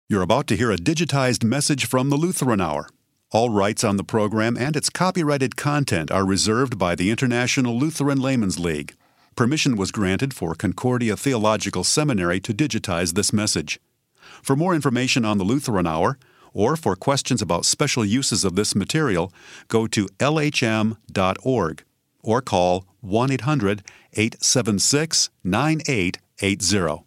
You're about to hear a digitized message from the Lutheran Hour. All rights on the program and its copyrighted content are reserved by the International Lutheran Laymen's League. Permission was granted for Concordia Theological Seminary to digitize this message. For more information on the Lutheran Hour, or for questions about special uses of this material, go to lhm.org or call 1-800-876-9880.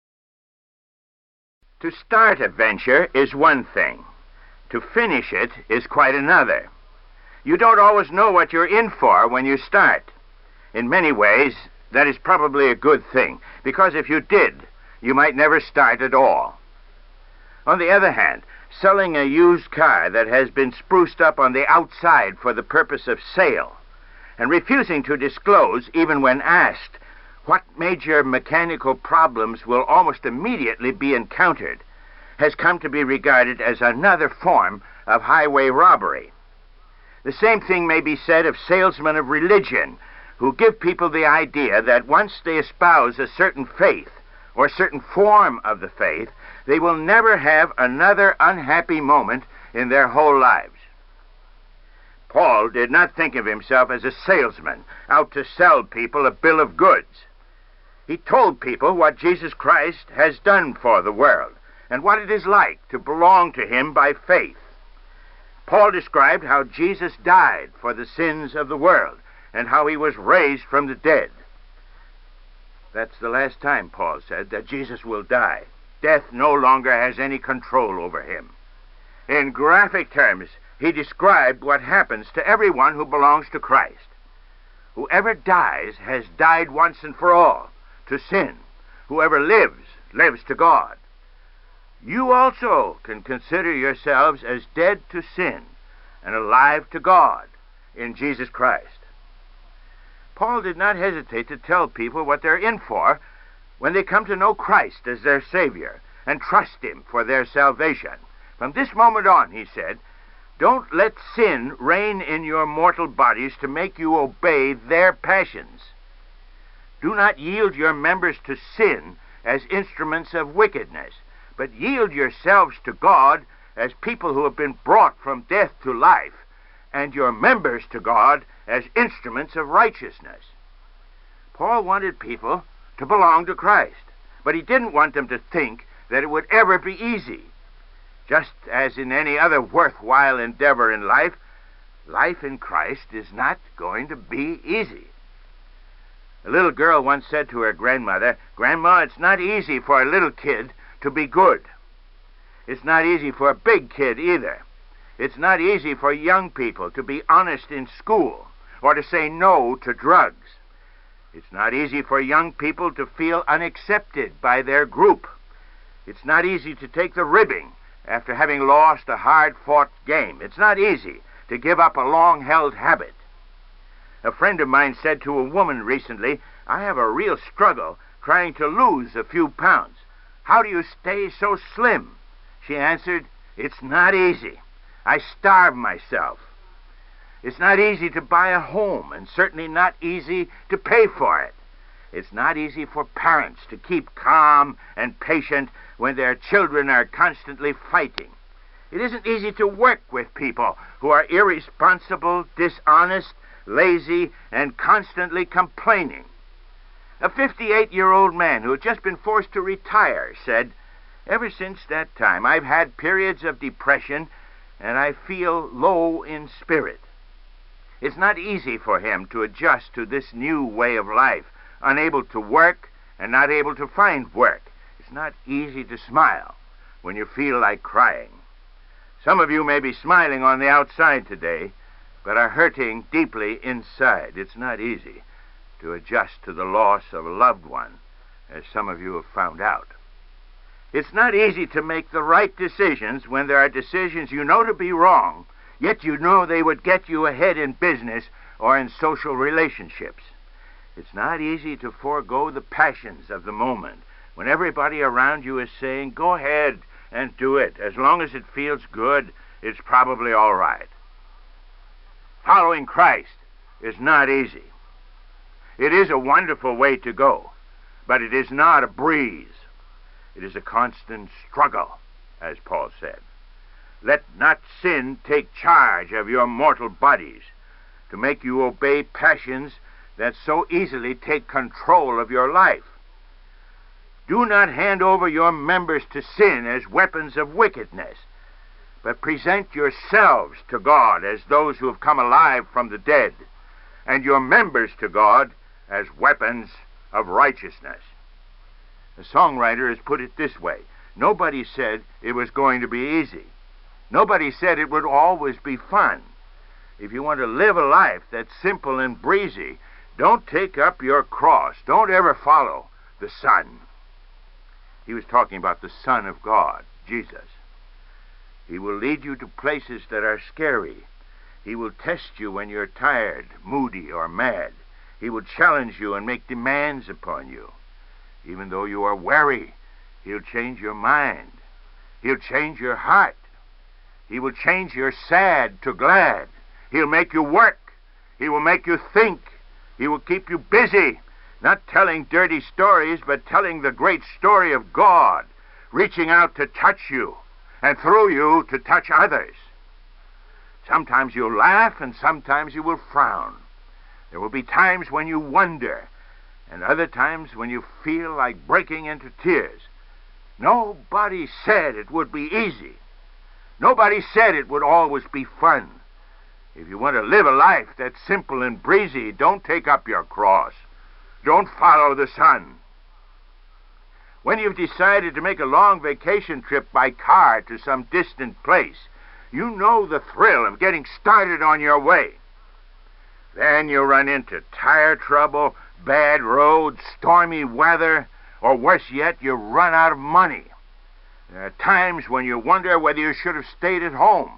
To start a venture is one thing. To finish it is quite another. You don't always know what you're in for when you start. In many ways, that is probably a good thing, because if you did, you might never start at all. On the other hand, selling a used car that has been spruced up on the outside for the purpose of sale, and refusing to disclose, even when asked, what major mechanical problems will almost immediately be encountered, has come to be regarded as another form of highway robbery. The same thing may be said of salesmen of religion, who give people the idea that once they espouse a certain faith, or a certain form of the faith, they will never have another unhappy moment in their whole lives. Paul did not think of himself as a salesman out to sell people a bill of goods. He told people what Jesus Christ has done for the world and what it is like to belong to him by faith. Paul described how Jesus died for the sins of the world and how he was raised from the dead. That's the last time, Paul said, that Jesus will die. Death no longer has any control over him. In graphic terms, he described what happens to everyone who belongs to Christ. Whoever dies has died once and for all to sin. Whoever lives, lives to God. You also can consider yourselves as dead to sin and alive to God in Jesus Christ. Paul did not hesitate to tell people what they're in for when they come to know Christ as their Savior and trust him for their salvation. From this moment on, he said, don't let sin reign in your mortal bodies to make you obey their passions. Do not yield your members to sin as instruments of wickedness, but yield yourselves to God as people who have been brought from death to life, and your members to God as instruments of righteousness. Paul wanted people to belong to Christ, but he didn't want them to think that it would ever be easy. Just as in any other worthwhile endeavor in life, life in Christ is not going to be easy. A little girl once said to her grandmother, "Grandma, it's not easy for a little kid to be good. It's not easy for a big kid either. It's not easy for young people to be honest in school or to say no to drugs. It's not easy for young people to feel unaccepted by their group. It's not easy to take the ribbing after having lost a hard-fought game. It's not easy to give up a long-held habit." A friend of mine said to a woman recently, "I have a real struggle trying to lose a few pounds. How do you stay so slim?" She answered, "It's not easy. I starve myself." It's not easy to buy a home, and certainly not easy to pay for it. It's not easy for parents to keep calm and patient when their children are constantly fighting. It isn't easy to work with people who are irresponsible, dishonest, lazy, and constantly complaining. A 58-year-old man who had just been forced to retire said, "Ever since that time, I've had periods of depression, and I feel low in spirit." It's not easy for him to adjust to this new way of life, unable to work and not able to find work. It's not easy to smile when you feel like crying. Some of you may be smiling on the outside today, but are hurting deeply inside. It's not easy to adjust to the loss of a loved one, as some of you have found out. It's not easy to make the right decisions when there are decisions you know to be wrong, yet you know they would get you ahead in business or in social relationships. It's not easy to forego the passions of the moment when everybody around you is saying, "Go ahead and do it. As long as it feels good, it's probably all right." Following Christ is not easy. It is a wonderful way to go, but it is not a breeze. It is a constant struggle. as Paul said. Let not sin take charge of your mortal bodies to make you obey passions that so easily take control of your life. Do not hand over your members to sin as weapons of wickedness, but present yourselves to God as those who have come alive from the dead, and your members to God as weapons of righteousness. The songwriter has put it this way: nobody said it was going to be easy. Nobody said it would always be fun. If you want to live a life that's simple and breezy, don't take up your cross. Don't ever follow the Son. He was talking about the Son of God, Jesus. He will lead you to places that are scary. He will test you when you're tired, moody, or mad. He will challenge you and make demands upon you. Even though you are weary, he'll change your mind. He'll change your heart. He will change your sad to glad. He'll make you work. He will make you think. He will keep you busy, not telling dirty stories, but telling the great story of God, reaching out to touch you, and through you to touch others. Sometimes you'll laugh, and sometimes you will frown. There will be times when you wonder, and other times when you feel like breaking into tears. Nobody said it would be easy. Nobody said it would always be fun. If you want to live a life that's simple and breezy, don't take up your cross. Don't follow the Son. When you've decided to make a long vacation trip by car to some distant place, you know the thrill of getting started on your way. Then you run into tire trouble, bad roads, stormy weather, or worse yet, you run out of money. There are times when you wonder whether you should have stayed at home.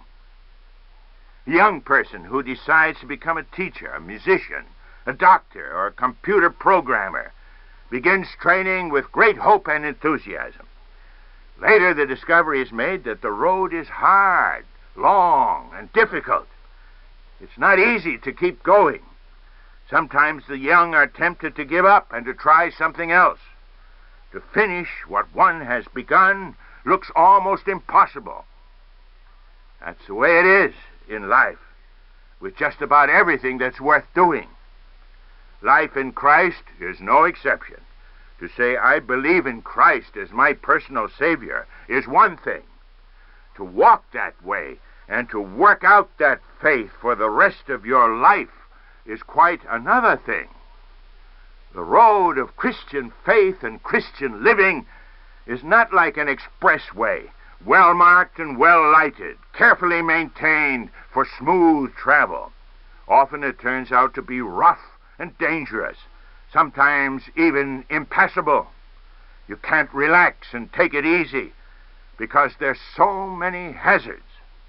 A young person who decides to become a teacher, a musician, a doctor, or a computer programmer begins training with great hope and enthusiasm. Later, the discovery is made that the road is hard, long, and difficult. It's not easy to keep going. Sometimes the young are tempted to give up and to try something else. To finish what one has begun looks almost impossible. That's the way it is in life, with just about everything that's worth doing. Life in Christ is no exception. To say, I believe in Christ as my personal Savior, is one thing. To walk that way and to work out that faith for the rest of your life is quite another thing. The road of Christian faith and Christian living is not like an expressway, well marked and well lighted, carefully maintained for smooth travel. Often it turns out to be rough and dangerous, sometimes even impassable. You can't relax and take it easy because there's so many hazards.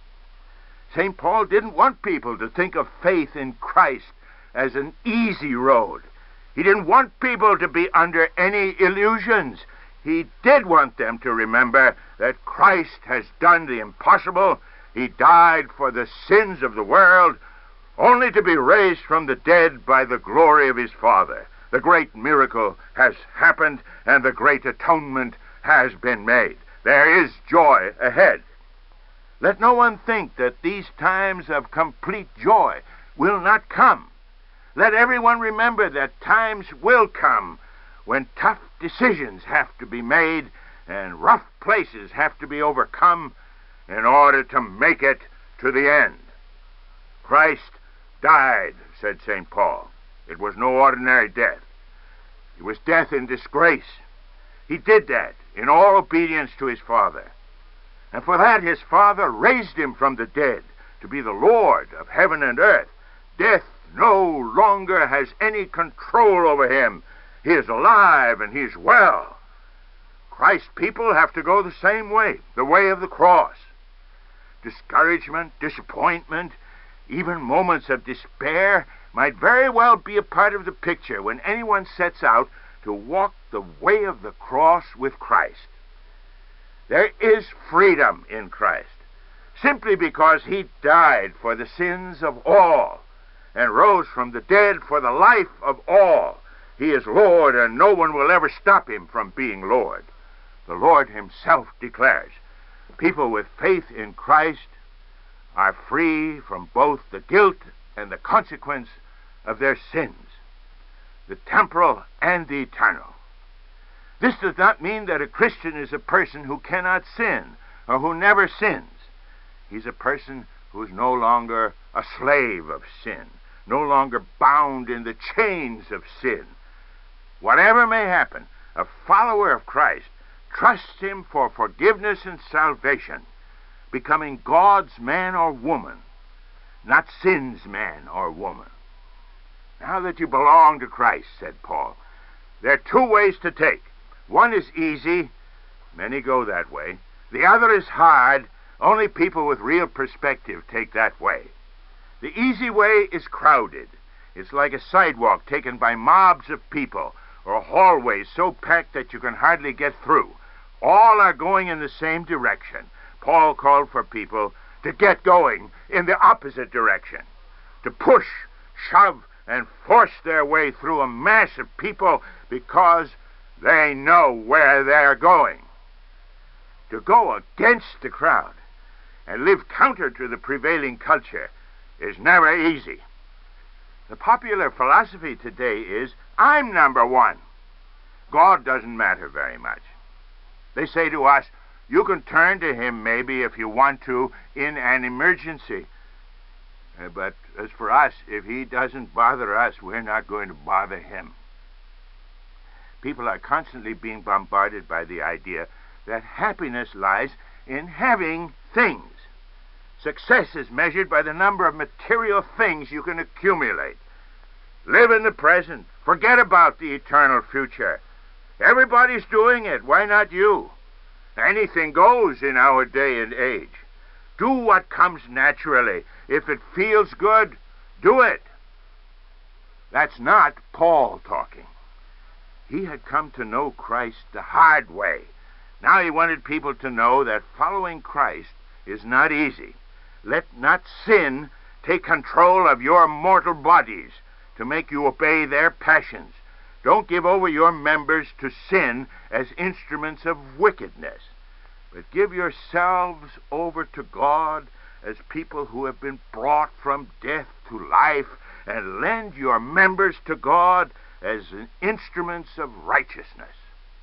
St. Paul didn't want people to think of faith in Christ as an easy road. He didn't want people to be under any illusions. He did want them to remember that Christ has done the impossible. He died for the sins of the world, only to be raised from the dead by the glory of his Father. The great miracle has happened, and the great atonement has been made. There is joy ahead. Let no one think that these times of complete joy will not come. Let everyone remember that times will come when tough decisions have to be made and rough places have to be overcome in order to make it to the end. Christ died, said St. Paul. It was no ordinary death. It was death in disgrace. He did that in all obedience to his Father. And for that his Father raised him from the dead to be the Lord of heaven and earth. Death no longer has any control over him. He is alive and he is well. Christ's people have to go the same way, the way of the cross. Discouragement, disappointment, even moments of despair might very well be a part of the picture when anyone sets out to walk the way of the cross with Christ. There is freedom in Christ, simply because he died for the sins of all and rose from the dead for the life of all. He is Lord, and no one will ever stop him from being Lord. The Lord himself declares, People with faith in Christ are free from both the guilt and the consequence of their sins, the temporal and the eternal. This does not mean that a Christian is a person who cannot sin or who never sins. He's a person who is no longer a slave of sin, no longer bound in the chains of sin. Whatever may happen, a follower of Christ trusts him for forgiveness and salvation, becoming God's man or woman, not sin's man or woman. Now that you belong to Christ, said Paul, there are two ways to take. One is easy. Many go that way. The other is hard. Only people with real perspective take that way. The easy way is crowded. It's like a sidewalk taken by mobs of people, or a hallway so packed that you can hardly get through. All are going in the same direction. Paul called for people to get going in the opposite direction, to push, shove, and force their way through a mass of people because they know where they're going. To go against the crowd and live counter to the prevailing culture is never easy. The popular philosophy today is, I'm number one. God doesn't matter very much. They say to us, you can turn to him maybe if you want to in an emergency. But as for us, if he doesn't bother us, we're not going to bother him. People are constantly being bombarded by the idea that happiness lies in having things. Success is measured by the number of material things you can accumulate. Live in the present. Forget about the eternal future. Everybody's doing it. Why not you? Anything goes in our day and age. Do what comes naturally. If it feels good, do it. That's not Paul talking. He had come to know Christ the hard way. Now he wanted people to know that following Christ is not easy. Let not sin take control of your mortal bodies to make you obey their passions. Don't give over your members to sin as instruments of wickedness, but give yourselves over to God as people who have been brought from death to life, and lend your members to God as instruments of righteousness.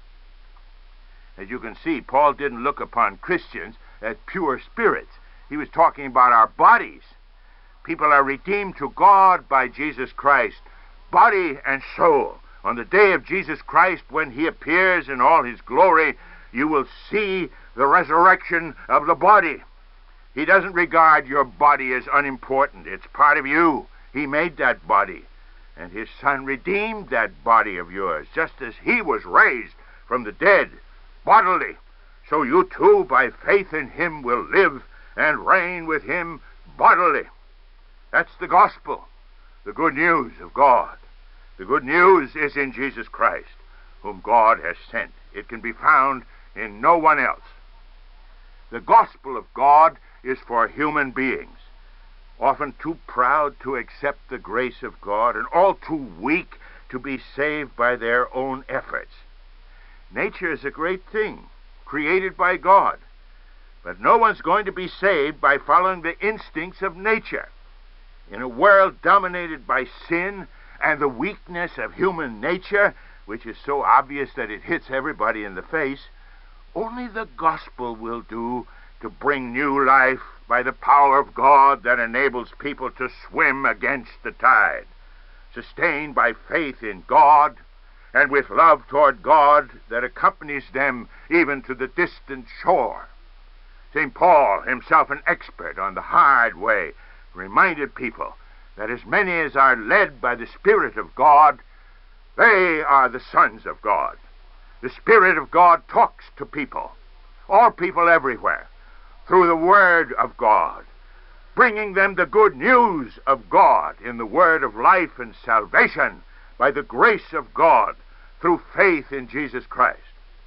As you can see, Paul didn't look upon Christians as pure spirits. He was talking about our bodies. People are redeemed to God by Jesus Christ, body and soul. On the day of Jesus Christ, when he appears in all his glory, you will see the resurrection of the body. He doesn't regard your body as unimportant. It's part of you. He made that body, and his Son redeemed that body of yours, just as he was raised from the dead bodily. So you too, by faith in him, will live and reign with him bodily. That's the gospel, the good news of God. The good news is in Jesus Christ, whom God has sent. It can be found in no one else. The gospel of God is for human beings, often too proud to accept the grace of God and all too weak to be saved by their own efforts. Nature is a great thing, created by God, but no one's going to be saved by following the instincts of nature. In a world dominated by sin and the weakness of human nature, which is so obvious that it hits everybody in the face, only the gospel will do to bring new life by the power of God that enables people to swim against the tide, sustained by faith in God and with love toward God that accompanies them even to the distant shore. St. Paul, himself an expert on the hard way, reminded people that as many as are led by the Spirit of God, they are the sons of God. The Spirit of God talks to people, all people everywhere, through the Word of God, bringing them the good news of God in the Word of life and salvation by the grace of God through faith in Jesus Christ.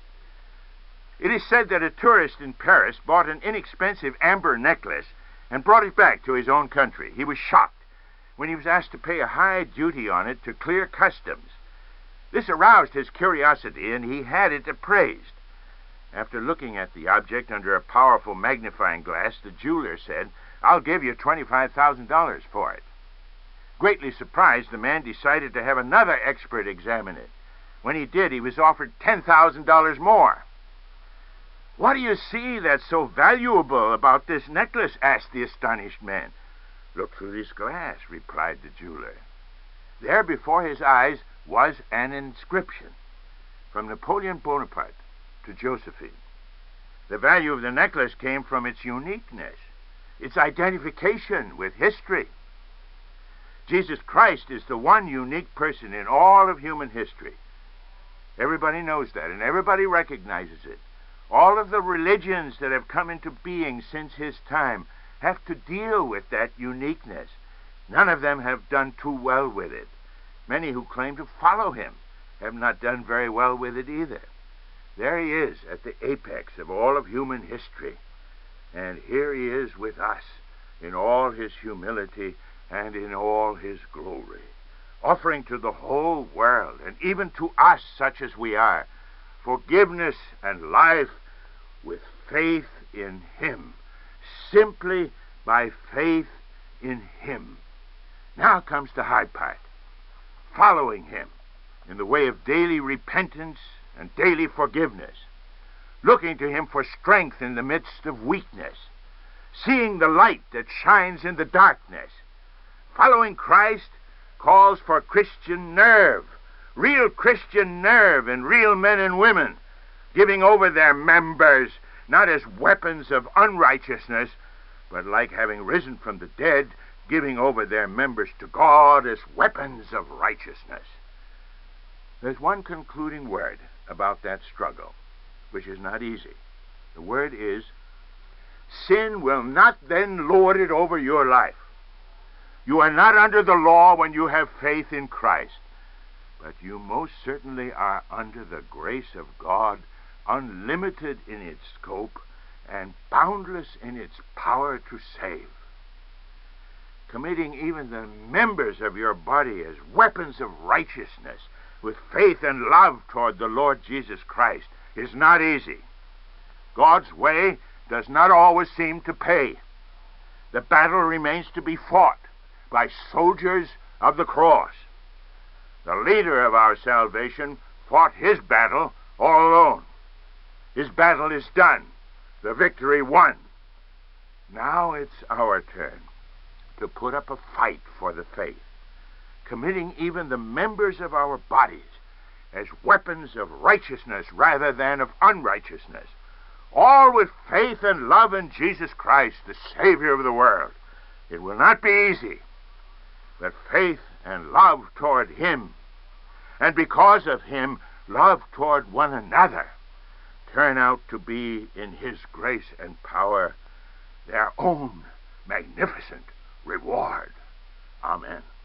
It is said that a tourist in Paris bought an inexpensive amber necklace and brought it back to his own country. He was shocked when he was asked to pay a high duty on it to clear customs. This aroused his curiosity, and he had it appraised. After looking at the object under a powerful magnifying glass, the jeweler said, "I'll give you $25,000 for it." Greatly surprised, the man decided to have another expert examine it. When he did, he was offered $10,000 more. "What do you see that's so valuable about this necklace?" asked the astonished man. "Look through this glass," replied the jeweler. There before his eyes was an inscription, "From Napoleon Bonaparte to Josephine." The value of the necklace came from its uniqueness, its identification with history. Jesus Christ is the one unique person in all of human history. Everybody knows that, and everybody recognizes it. All of the religions that have come into being since his time have to deal with that uniqueness. None of them have done too well with it. Many who claim to follow him have not done very well with it either. There he is at the apex of all of human history. And here he is with us in all his humility and in all his glory, offering to the whole world, and even to us such as we are, forgiveness and life with faith in him, simply by faith in him. Now comes the hard part, following him in the way of daily repentance and daily forgiveness, looking to him for strength in the midst of weakness, seeing the light that shines in the darkness. Following Christ calls for Christian nerve, real Christian nerve in real men and women, giving over their members not as weapons of unrighteousness, but like having risen from the dead, giving over their members to God as weapons of righteousness. There's one concluding word about that struggle, which is not easy. The word is, sin will not then lord it over your life. You are not under the law when you have faith in Christ, but you most certainly are under the grace of God, unlimited in its scope and boundless in its power to save. Committing even the members of your body as weapons of righteousness with faith and love toward the Lord Jesus Christ is not easy. God's way does not always seem to pay. The battle remains to be fought by soldiers of the cross. The leader of our salvation fought his battle all alone. His battle is done. The victory won. Now it's our turn to put up a fight for the faith, committing even the members of our bodies as weapons of righteousness rather than of unrighteousness, all with faith and love in Jesus Christ, the Savior of the world. It will not be easy, but faith and love toward him, and because of him, love toward one another, turn out to be, in his grace and power, their own magnificent reward. Amen.